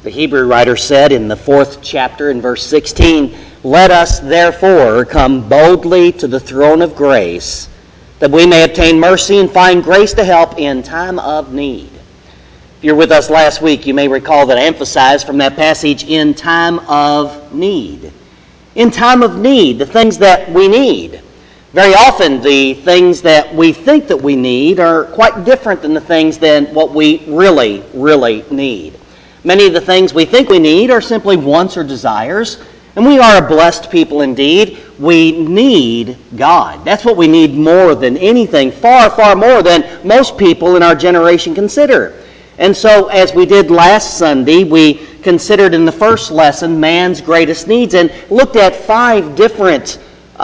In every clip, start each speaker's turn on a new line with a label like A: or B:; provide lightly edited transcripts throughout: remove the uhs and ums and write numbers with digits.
A: The Hebrew writer said in the 4th chapter in verse 16, "Let us therefore come boldly to the throne of grace, that we may obtain mercy and find grace to help in time of need." If you're with us last week, you may recall that I emphasized from that passage, in time of need. In time of need, the things that we need. Very often, the things that we think that we need are quite different than the things than what we really, really need. Many of the things we think we need are simply wants or desires, and we are a blessed people indeed. We need God. That's what we need more than anything, far, far more than most people in our generation consider. And so, as we did last Sunday, we considered in the first lesson man's greatest needs and looked at 5 different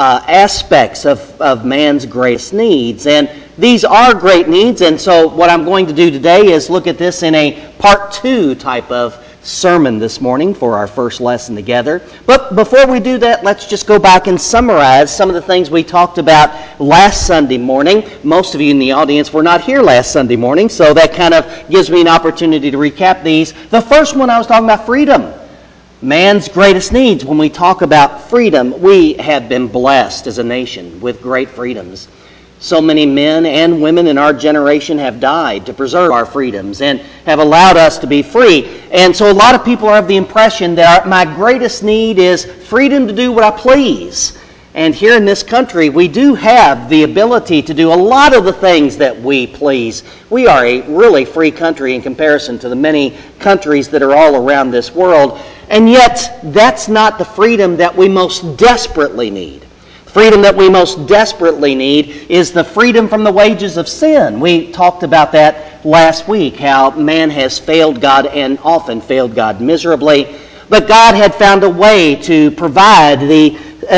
A: aspects of man's greatest needs. And these are great needs, and so what I'm going to do today is look at this in a part 2 type of sermon this morning for our first lesson together. But before we do that, let's just go back and summarize some of the things we talked about last Sunday morning. Most of you in the audience were not here last Sunday morning, so that kind of gives me an opportunity to recap these. The first one, I was talking about freedom. Man's greatest needs. When we talk about freedom, we have been blessed as a nation with great freedoms. So many men and women in our generation have died to preserve our freedoms and have allowed us to be free. And so a lot of people are of the impression that my greatest need is freedom to do what I please. And here in this country, we do have the ability to do a lot of the things that we please. We are a really free country in comparison to the many countries that are all around this world. And yet, that's not the freedom that we most desperately need. Freedom that we most desperately need is the freedom from the wages of sin. We talked about that last week, how man has failed God and often failed God miserably. But God had found a way to provide the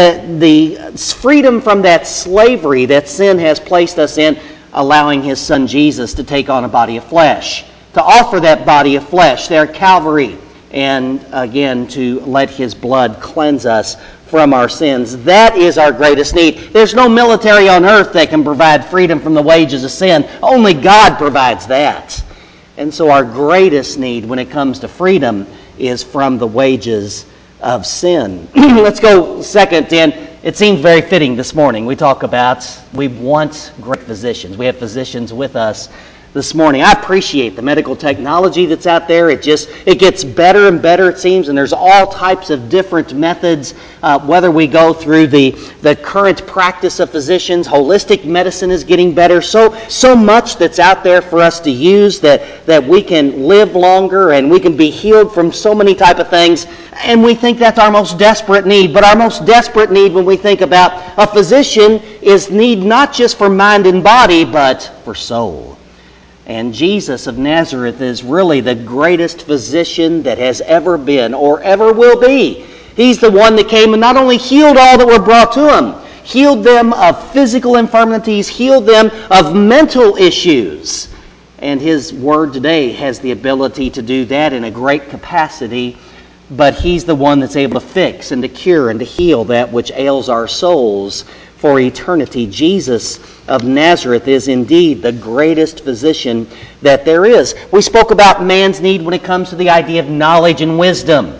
A: freedom from that slavery that sin has placed us in, allowing His Son Jesus to take on a body of flesh, to offer that body of flesh there at Calvary, and again to let His blood cleanse us from our sins. That is our greatest need. There's no military on earth that can provide freedom from the wages of sin. Only God provides that. And so our greatest need when it comes to freedom is from the wages of sin. Let's go second, and it seems very fitting this morning. We talk about we want great physicians. We have physicians with us this morning. I appreciate the medical technology that's out there. It gets better and better, it seems, and there's all types of different methods, whether we go through the current practice of physicians. Holistic medicine is getting better. So much that's out there for us to use that we can live longer and we can be healed from so many type of things, and we think that's our most desperate need. But our most desperate need when we think about a physician is need not just for mind and body, but for soul. And Jesus of Nazareth is really the greatest physician that has ever been or ever will be. He's the one that came and not only healed all that were brought to Him, healed them of physical infirmities, healed them of mental issues. And His Word today has the ability to do that in a great capacity, but He's the one that's able to fix and to cure and to heal that which ails our souls for eternity. Jesus of Nazareth is indeed the greatest physician that there is. We spoke about man's need when it comes to the idea of knowledge and wisdom.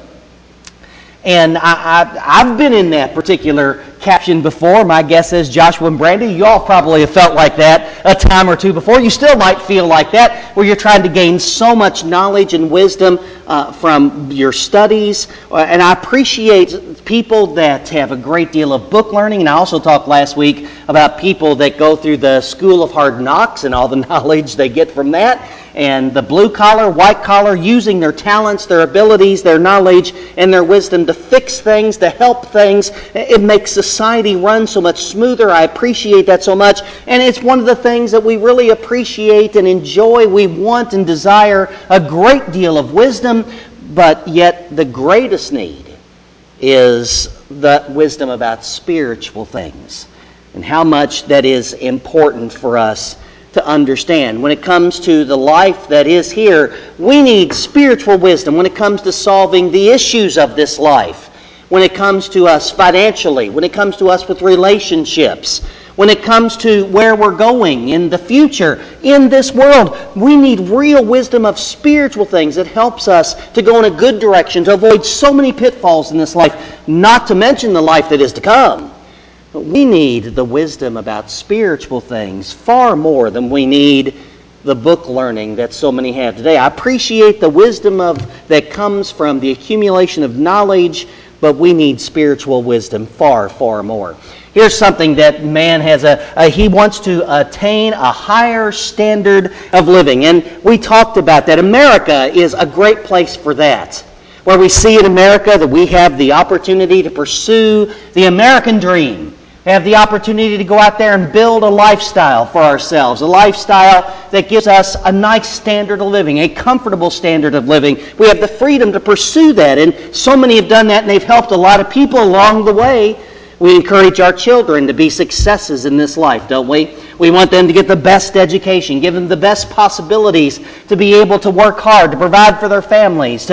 A: And I've been in that particular caption before. My guess is Joshua and Brandy, you all probably have felt like that a time or two before. You still might feel like that, where you're trying to gain so much knowledge and wisdom from your studies. And I appreciate people that have a great deal of book learning. And I also talked last week about people that go through the School of Hard Knocks and all the knowledge they get from that. And the blue collar, white collar, using their talents, their abilities, their knowledge, and their wisdom to fix things, to help things. It makes society run so much smoother. I appreciate that so much. And it's one of the things that we really appreciate and enjoy. We want and desire a great deal of wisdom, but yet the greatest need is the wisdom about spiritual things and how much that is important for us to understand. When it comes to the life that is here, we need spiritual wisdom when it comes to solving the issues of this life, when it comes to us financially, when it comes to us with relationships, When it comes to where we're going in the future, in this world, we need real wisdom of spiritual things that helps us to go in a good direction, to avoid so many pitfalls in this life, not to mention the life that is to come. But we need the wisdom about spiritual things far more than we need the book learning that so many have today. I appreciate the wisdom that comes from the accumulation of knowledge, but we need spiritual wisdom far, far more. Here's something that man has he wants to attain a higher standard of living. And we talked about that. America is a great place for that. Where we see in America that we have the opportunity to pursue the American dream. We have the opportunity to go out there and build a lifestyle for ourselves. A lifestyle that gives us a nice standard of living, a comfortable standard of living. We have the freedom to pursue that. And so many have done that, and they've helped a lot of people along the way. We encourage our children to be successes in this life, don't we? We want them to get the best education, give them the best possibilities to be able to work hard, to provide for their families,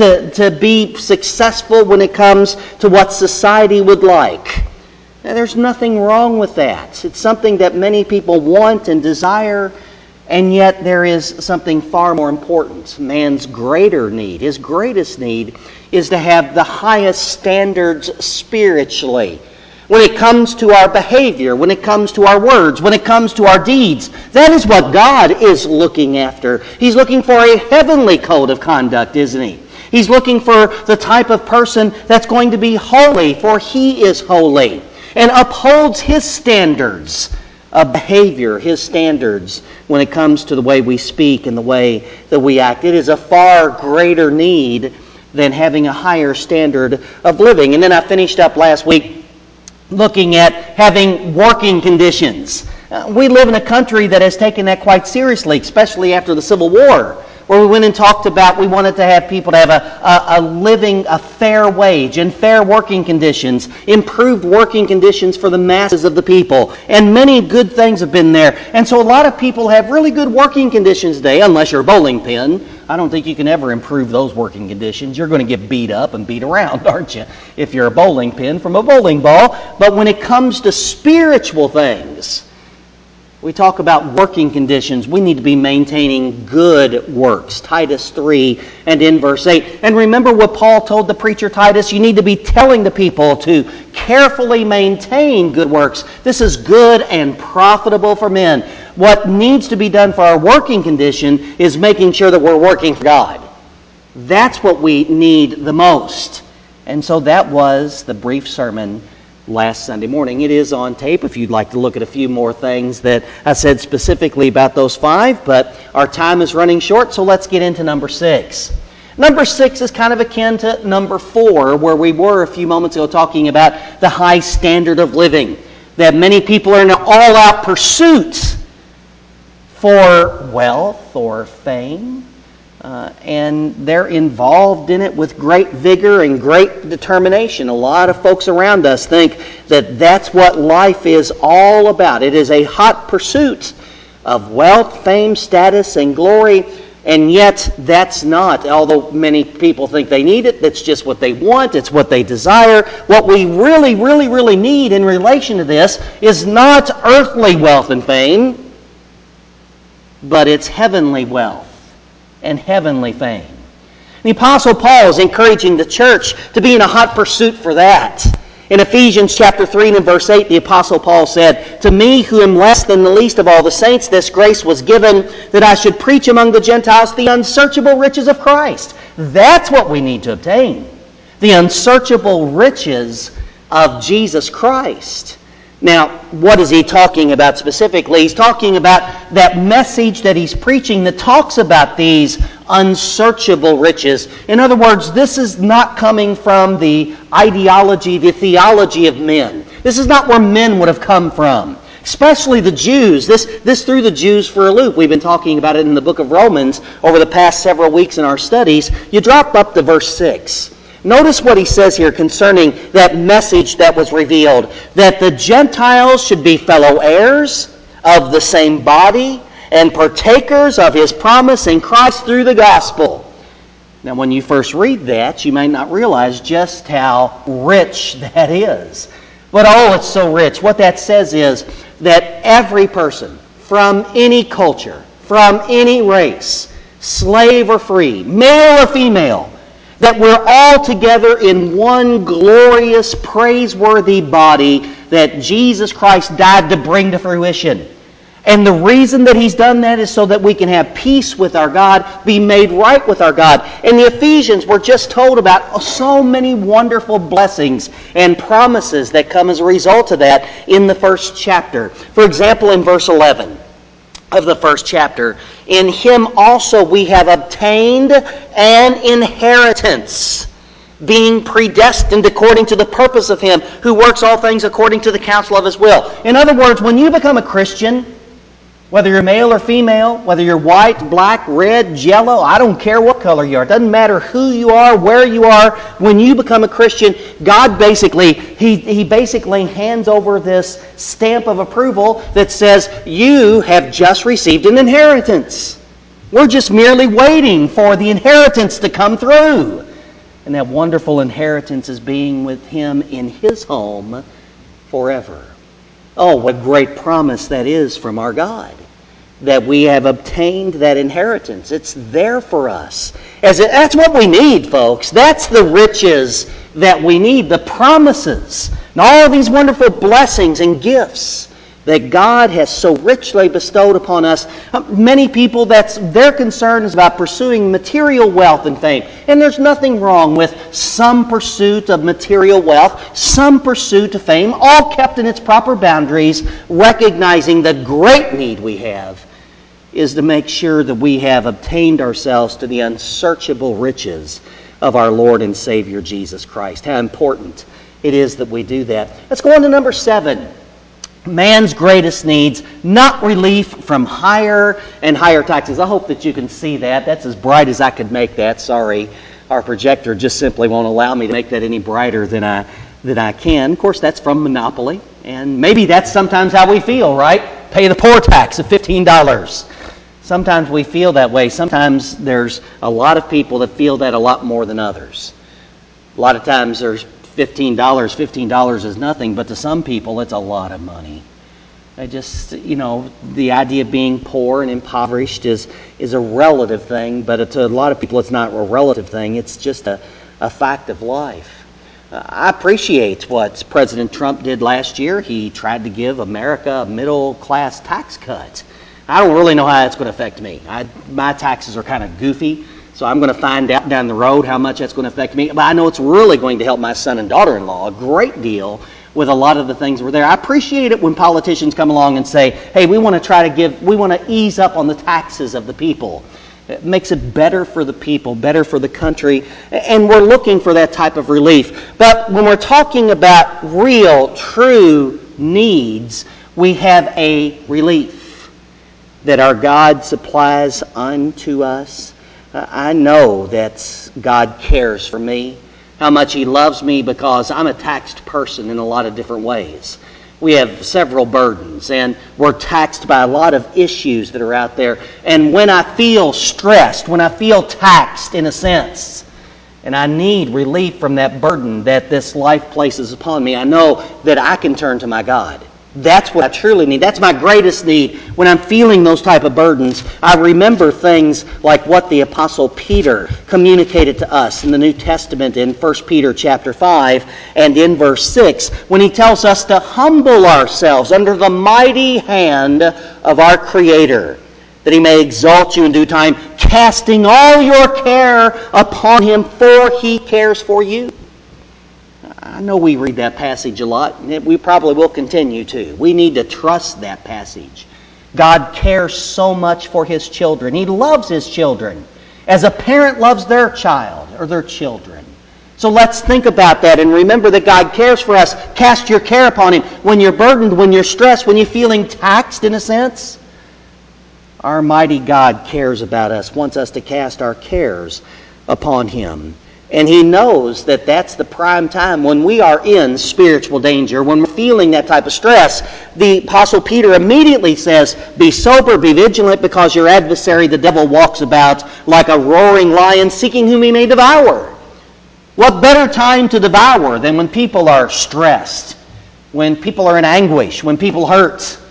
A: to be successful when it comes to what society would like. Now, there's nothing wrong with that. It's something that many people want and desire, and yet there is something far more important. Man's greater need, his greatest need, is to have the highest standards spiritually. When it comes to our behavior, when it comes to our words, when it comes to our deeds, that is what God is looking after. He's looking for a heavenly code of conduct, isn't he? He's looking for the type of person that's going to be holy, for he is holy, and upholds his standards of behavior, his standards when it comes to the way we speak and the way that we act. It is a far greater need than having a higher standard of living. And then I finished up last week looking at having working conditions. We live in a country that has taken that quite seriously, especially after the Civil War, where we went and talked about we wanted to have people to have a fair wage and fair working conditions, improved working conditions for the masses of the people. And many good things have been there. And so a lot of people have really good working conditions today, unless you're a bowling pin. I don't think you can ever improve those working conditions. You're going to get beat up and beat around, aren't you, if you're a bowling pin from a bowling ball. But when it comes to spiritual things, we talk about working conditions. We need to be maintaining good works. Titus 3 and in verse 8. And remember what Paul told the preacher Titus. You need to be telling the people to carefully maintain good works. This is good and profitable for men. What needs to be done for our working condition is making sure that we're working for God. That's what we need the most. And so that was the brief sermon last Sunday morning. It is on tape if you'd like to look at a few more things that I said specifically about those 5, but our time is running short, so let's get into number 6. Number 6 is kind of akin to number 4, where we were a few moments ago talking about the high standard of living, that many people are in an all-out pursuit for wealth or fame, and they're involved in it with great vigor and great determination. A lot of folks around us think that that's what life is all about. It is a hot pursuit of wealth, fame, status, and glory, and yet that's not, although many people think they need it, that's just what they want, it's what they desire. What we really, really, really need in relation to this is not earthly wealth and fame, but it's heavenly wealth and heavenly fame. The Apostle Paul is encouraging the church to be in a hot pursuit for that. In Ephesians chapter 3 and verse 8, the Apostle Paul said, "To me, who am less than the least of all the saints, this grace was given, that I should preach among the Gentiles the unsearchable riches of Christ." That's what we need to obtain. The unsearchable riches of Jesus Christ. Now, what is he talking about specifically? He's talking about that message that he's preaching that talks about these unsearchable riches. In other words, this is not coming from the ideology, the theology of men. This is not where men would have come from, especially the Jews. This threw the Jews for a loop. We've been talking about it in the book of Romans over the past several weeks in our studies. You drop up to verse 6. Notice what he says here concerning that message that was revealed, that the Gentiles should be fellow heirs of the same body and partakers of his promise in Christ through the gospel. Now, when you first read that, you may not realize just how rich that is. But oh, it's so rich. What that says is that every person from any culture, from any race, slave or free, male or female, that we're all together in one glorious, praiseworthy body that Jesus Christ died to bring to fruition. And the reason that He's done that is so that we can have peace with our God, be made right with our God. And the Ephesians were just told about so many wonderful blessings and promises that come as a result of that in the first chapter. For example, in verse 11 of the first chapter, in Him also we have obtained an inheritance, being predestined according to the purpose of Him who works all things according to the counsel of His will. In other words, when you become a Christian, whether you're male or female, whether you're white, black, red, yellow, I don't care what color you are. It doesn't matter who you are, where you are. When you become a Christian, God basically, He basically hands over this stamp of approval that says, you have just received an inheritance. We're just merely waiting for the inheritance to come through. And that wonderful inheritance is being with Him in His home forever. Oh, what a great promise that is from our God, that we have obtained that inheritance. It's there for us. That's what we need, folks. That's the riches that we need, the promises, and all these wonderful blessings and gifts that God has so richly bestowed upon us. Many people, their concern is about pursuing material wealth and fame. And there's nothing wrong with some pursuit of material wealth, some pursuit of fame, all kept in its proper boundaries, recognizing the great need we have is to make sure that we have obtained ourselves to the unsearchable riches of our Lord and Savior Jesus Christ. How important it is that we do that. Let's go on to number 7. Man's greatest needs, not relief from higher and higher taxes. I hope that you can see that. That's as bright as I could make that. Sorry, our projector just simply won't allow me to make that any brighter than I can. Of course, that's from Monopoly, and maybe that's sometimes how we feel, right? Pay the poor tax of $15. Sometimes we feel that way. Sometimes there's a lot of people that feel that a lot more than others. A lot of times there's $15 is nothing, but to some people it's a lot of money. The idea of being poor and impoverished is a relative thing, but to a lot of people it's not a relative thing. It's just a fact of life. I appreciate what President Trump did last year. He tried to give America a middle-class tax cut. I don't really know how that's going to affect me. My taxes are kind of goofy. So I'm going to find out down the road how much that's going to affect me. But I know it's really going to help my son and daughter-in-law a great deal with a lot of the things that were there. I appreciate it when politicians come along and say, hey, we want to ease up on the taxes of the people. It makes it better for the people, better for the country. And we're looking for that type of relief. But when we're talking about real, true needs, we have a relief that our God supplies unto us. I know that God cares for me, how much He loves me, because I'm a taxed person in a lot of different ways. We have several burdens, and we're taxed by a lot of issues that are out there. And when I feel stressed, when I feel taxed in a sense, and I need relief from that burden that this life places upon me, I know that I can turn to my God. That's what I truly need. That's my greatest need. When I'm feeling those type of burdens, I remember things like what the Apostle Peter communicated to us in the New Testament in 1 Peter chapter 5 and in verse 6, when he tells us to humble ourselves under the mighty hand of our Creator, that He may exalt you in due time, casting all your care upon Him, for He cares for you. I know we read that passage a lot, and we probably will continue to. We need to trust that passage. God cares so much for His children. He loves His children as a parent loves their child or their children. So let's think about that and remember that God cares for us. Cast your care upon Him. When you're burdened, when you're stressed, when you're feeling taxed in a sense, our mighty God cares about us, wants us to cast our cares upon Him. And He knows that that's the prime time when we are in spiritual danger, when we're feeling that type of stress. The Apostle Peter immediately says, be sober, be vigilant, because your adversary, the devil, walks about like a roaring lion, seeking whom he may devour. What better time to devour than when people are stressed, when people are in anguish, when people hurt,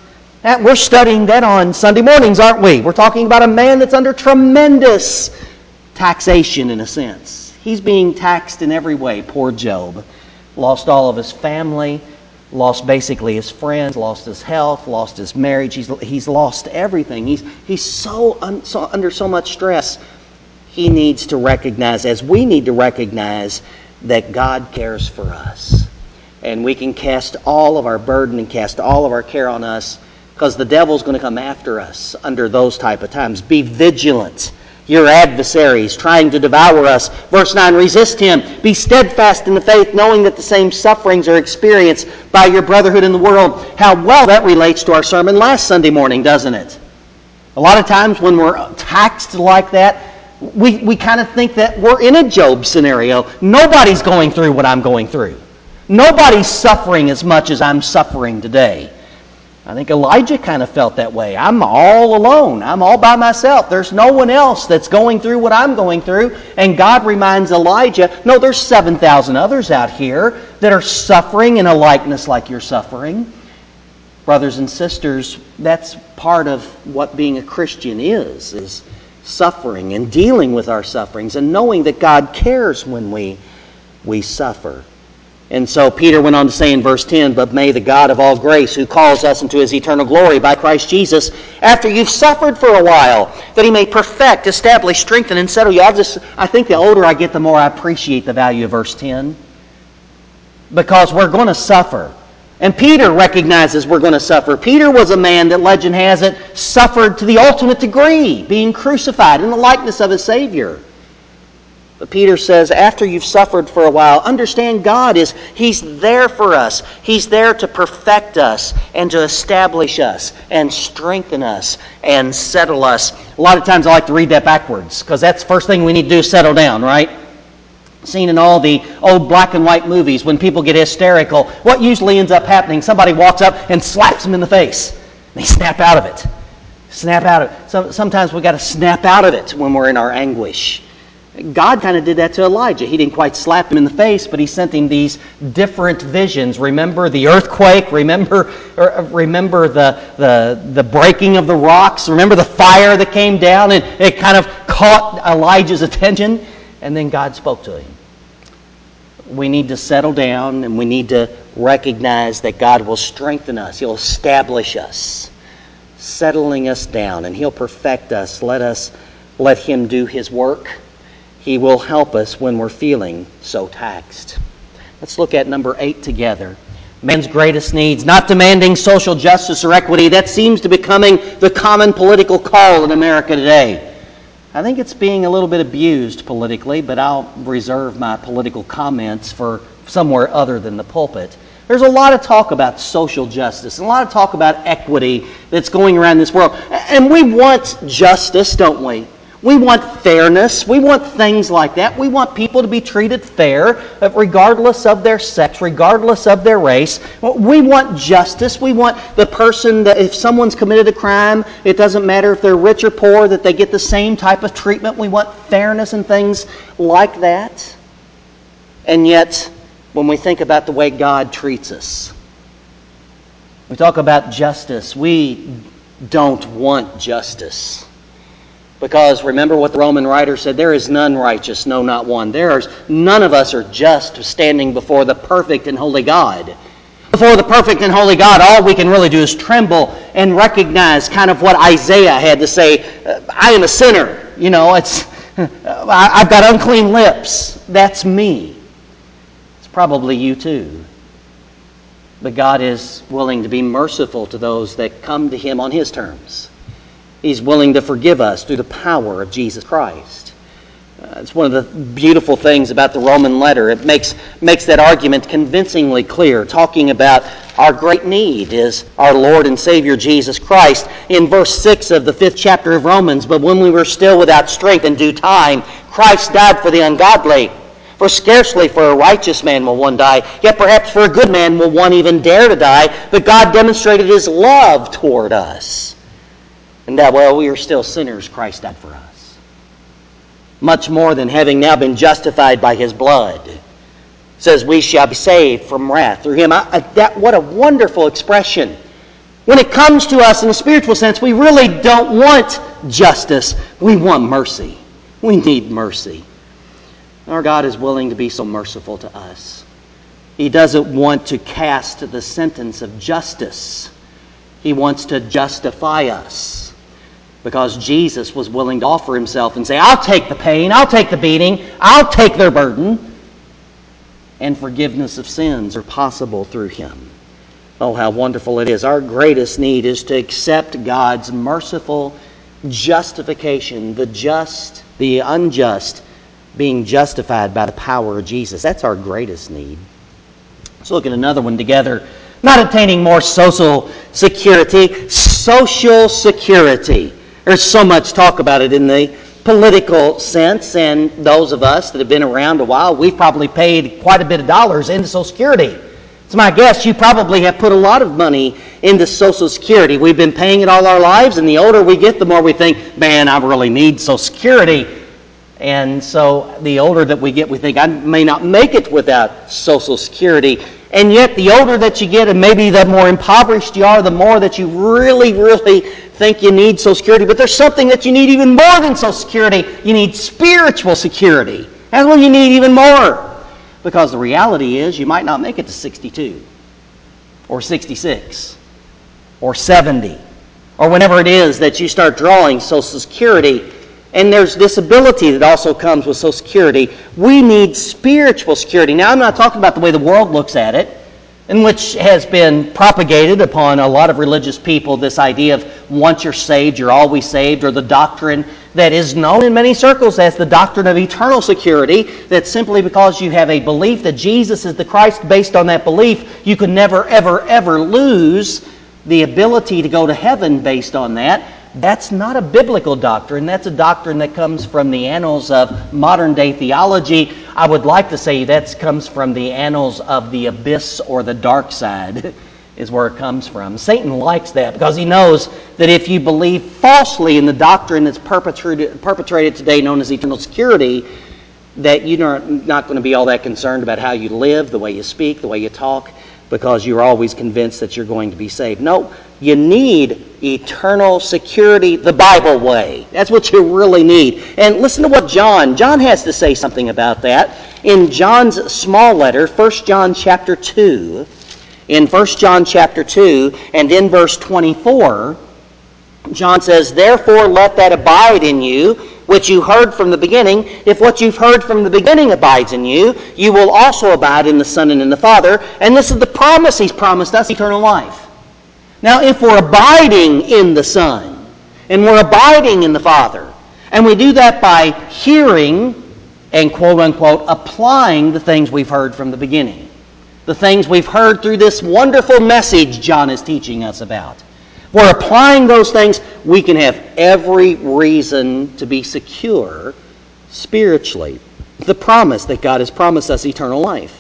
A: And we're studying that on Sunday mornings, aren't we? We're talking about a man that's under tremendous taxation in a sense. He's being taxed in every way, poor Job. Lost all of his family, lost basically his friends, lost his health, lost his marriage. He's lost everything. He's under so much stress. He needs to recognize, as we need to recognize, that God cares for us. And we can cast all of our burden and cast all of our care on us, because the devil's going to come after us under those type of times. Be vigilant. Your adversaries trying to devour us. Verse 9, resist him. Be steadfast in the faith, knowing that the same sufferings are experienced by your brotherhood in the world. How well that relates to our sermon last Sunday morning, doesn't it? A lot of times when we're taxed like that, we kind of think that we're in a Job scenario. Nobody's going through what I'm going through. Nobody's suffering as much as I'm suffering today. I think Elijah kind of felt that way. I'm all alone. I'm all by myself. There's no one else that's going through what I'm going through. And God reminds Elijah, no, there's 7,000 others out here that are suffering in a likeness like you're suffering. Brothers and sisters, that's part of what being a Christian is suffering and dealing with our sufferings and knowing that God cares when we suffer. And so Peter went on to say in verse 10, but may the God of all grace, who calls us into his eternal glory by Christ Jesus, after you've suffered for a while, that he may perfect, establish, strengthen, and settle you. I think the older I get, the more I appreciate the value of verse 10. Because we're going to suffer. And Peter recognizes we're going to suffer. Peter was a man that, legend has it, suffered to the ultimate degree, being crucified in the likeness of his Savior. But Peter says, after you've suffered for a while, understand He's there for us. He's there to perfect us and to establish us and strengthen us and settle us. A lot of times I like to read that backwards, because that's the first thing we need to do is settle down, right? Seen in all the old black and white movies, when people get hysterical, what usually ends up happening, somebody walks up and slaps them in the face. They snap out of it. Snap out of it. So sometimes we've got to snap out of it when we're in our anguish. God kind of did that to Elijah. He didn't quite slap him in the face, but he sent him these different visions. Remember the earthquake? Remember the breaking of the rocks? Remember the fire that came down and it kind of caught Elijah's attention? And then God spoke to him. We need to settle down and we need to recognize that God will strengthen us. He'll establish us, settling us down, and He'll perfect us. Let Him do His work. He will help us when we're feeling so taxed. Let's look at number 8 together. Man's greatest needs, not demanding social justice or equity. That seems to be becoming the common political call in America today. I think it's being a little bit abused politically, but I'll reserve my political comments for somewhere other than the pulpit. There's a lot of talk about social justice, and a lot of talk about equity that's going around this world. And we want justice, don't we? We want fairness. We want things like that. We want people to be treated fair, regardless of their sex, regardless of their race. We want justice. We want the person that if someone's committed a crime, it doesn't matter if they're rich or poor, that they get the same type of treatment. We want fairness and things like that. And yet, when we think about the way God treats us, we talk about justice. We don't want justice. Because remember what the Roman writer said, there is none righteous, no, not one. None of us are just standing before the perfect and holy God. Before the perfect and holy God, all we can really do is tremble and recognize kind of what Isaiah had to say. I am a sinner. I've got unclean lips. That's me. It's probably you too. But God is willing to be merciful to those that come to Him on His terms. He's willing to forgive us through the power of Jesus Christ. It's one of the beautiful things about the Roman letter. It makes that argument convincingly clear, talking about our great need is our Lord and Savior Jesus Christ. In verse 6 of the 5th chapter of Romans, but when we were still without strength in due time, Christ died for the ungodly. For scarcely for a righteous man will one die, yet perhaps for a good man will one even dare to die. But God demonstrated His love toward us. And that while we are still sinners, Christ died for us. Much more than having now been justified by His blood, says we shall be saved from wrath through Him. What a wonderful expression. When it comes to us in a spiritual sense, we really don't want justice. We want mercy. We need mercy. Our God is willing to be so merciful to us. He doesn't want to cast the sentence of justice. He wants to justify us, because Jesus was willing to offer himself and say, I'll take the pain, I'll take the beating, I'll take their burden. And forgiveness of sins are possible through him. Oh, how wonderful it is. Our greatest need is to accept God's merciful justification, the just, the unjust, being justified by the power of Jesus. That's our greatest need. Let's look at another one together. Not attaining more social security. Social security. There's so much talk about it in the political sense, and those of us that have been around a while, we've probably paid quite a bit of dollars into Social Security. It's my guess you probably have put a lot of money into Social Security. We've been paying it all our lives, and the older we get, the more we think, man, I really need Social Security. And so the older that we get, we think, I may not make it without Social Security. And yet the older that you get, and maybe the more impoverished you are, the more that you really, really think you need Social Security. But there's something that you need even more than Social Security. You need spiritual security. That's what you need even more. Because the reality is you might not make it to 62 or 66 or 70 or whenever it is that you start drawing Social Security. And there's disability that also comes with Social Security. We need spiritual security. Now, I'm not talking about the way the world looks at it, in which has been propagated upon a lot of religious people, this idea of once you're saved, you're always saved, or the doctrine that is known in many circles as the doctrine of eternal security, that simply because you have a belief that Jesus is the Christ, based on that belief, you can never, ever, ever lose the ability to go to heaven based on that. That's not a biblical doctrine. That's a doctrine that comes from the annals of modern-day theology. I would like to say that comes from the annals of the abyss or the dark side is where it comes from. Satan likes that because he knows that if you believe falsely in the doctrine that's perpetrated today known as eternal security, that you're not going to be all that concerned about how you live, the way you speak, the way you talk, because you're always convinced that you're going to be saved. No, you need eternal security the Bible way. That's what you really need. And listen to what John has to say something about that. In John's small letter, 1 John chapter 2, in 1 John chapter 2 and in verse 24, John says, "Therefore let that abide in you, which you heard from the beginning. If what you've heard from the beginning abides in you, you will also abide in the Son and in the Father." And this is the promise he's promised us, eternal life. Now, if we're abiding in the Son, and we're abiding in the Father, and we do that by hearing and quote-unquote applying the things we've heard from the beginning, the things we've heard through this wonderful message John is teaching us about, we're applying those things, we can have every reason to be secure spiritually. The promise that God has promised us eternal life.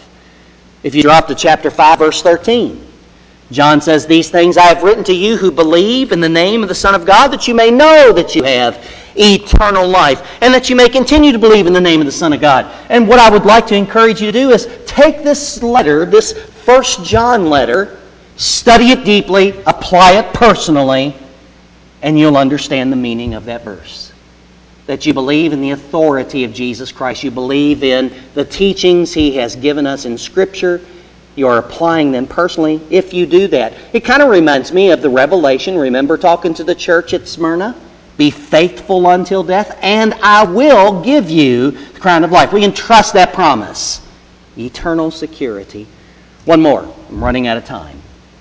A: If you drop to chapter 5, verse 13, John says, "These things I have written to you who believe in the name of the Son of God, that you may know that you have eternal life, and that you may continue to believe in the name of the Son of God." And what I would like to encourage you to do is take this letter, this 1 John letter, study it deeply, apply it personally, and you'll understand the meaning of that verse. That you believe in the authority of Jesus Christ. You believe in the teachings he has given us in Scripture. You are applying them personally if you do that. It kind of reminds me of the Revelation. Remember talking to the church at Smyrna? Be faithful until death, and I will give you the crown of life. We can trust that promise. Eternal security. One more. I'm running out of time.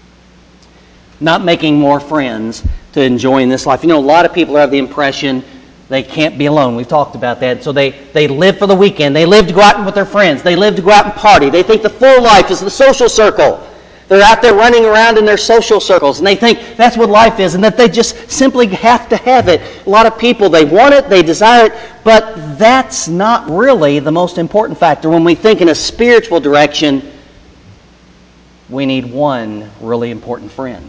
A: Not making more friends to enjoy in this life. You know, a lot of people have the impression they can't be alone. We've talked about that. So they live for the weekend. They live to go out with their friends. They live to go out and party. They think the full life is the social circle. They're out there running around in their social circles, and they think that's what life is, and that they just simply have to have it. A lot of people, they want it, they desire it, but that's not really the most important factor. When we think in a spiritual direction, we need one really important friend.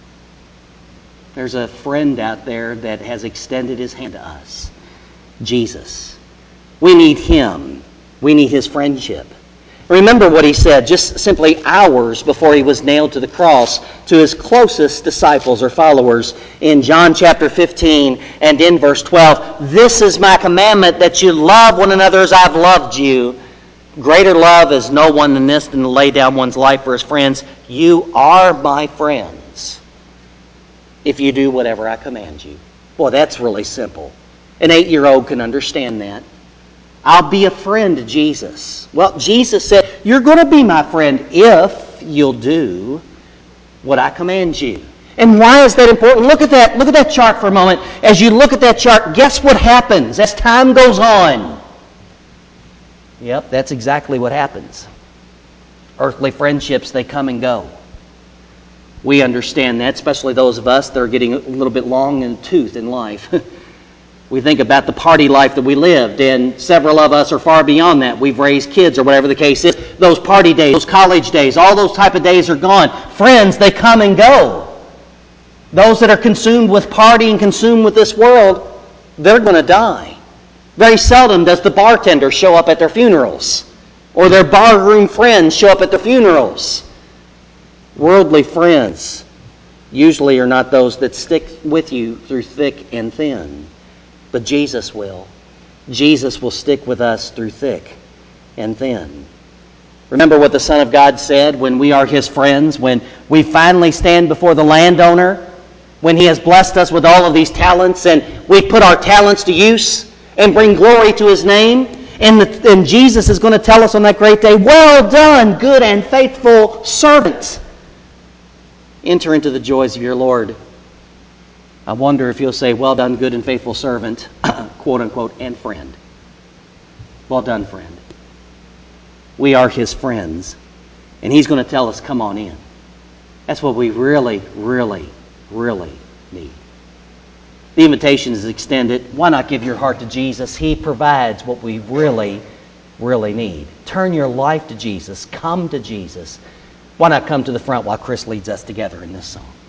A: There's a friend out there that has extended his hand to us. Jesus. We need him. We need his friendship. Remember what he said just simply hours before he was nailed to the cross to his closest disciples or followers in John chapter 15 and in verse 12. This is my commandment, that you love one another as I've loved you. Greater love is no one than this, than to lay down one's life for his friends. You are my friends if you do whatever I command you. Boy, that's really simple. An 8-year-old can understand that. I'll be a friend to Jesus. Well, Jesus said, you're going to be my friend if you'll do what I command you. And why is that important? Look at that chart for a moment. As you look at that chart, guess what happens as time goes on? Yep, that's exactly what happens. Earthly friendships, they come and go. We understand that, especially those of us that are getting a little bit long in the tooth in life. We think about the party life that we lived, and several of us are far beyond that. We've raised kids or whatever the case is. Those party days, those college days, all those type of days are gone. Friends, they come and go. Those that are consumed with partying, consumed with this world, they're going to die. Very seldom does the bartender show up at their funerals, or their barroom friends show up at their funerals. Worldly friends usually are not those that stick with you through thick and thin. But Jesus will. Jesus will stick with us through thick and thin. Remember what the Son of God said when we are His friends, when we finally stand before the landowner, when He has blessed us with all of these talents and we put our talents to use and bring glory to His name. And Jesus is going to tell us on that great day, well done, good and faithful servant. Enter into the joys of your Lord. I wonder if you'll say, well done, good and faithful servant, quote unquote, and friend. Well done, friend. We are His friends, and He's going to tell us, come on in. That's what we really, really, really need. The invitation is extended. Why not give your heart to Jesus? He provides what we really, really need. Turn your life to Jesus. Come to Jesus. Why not come to the front while Chris leads us together in this song?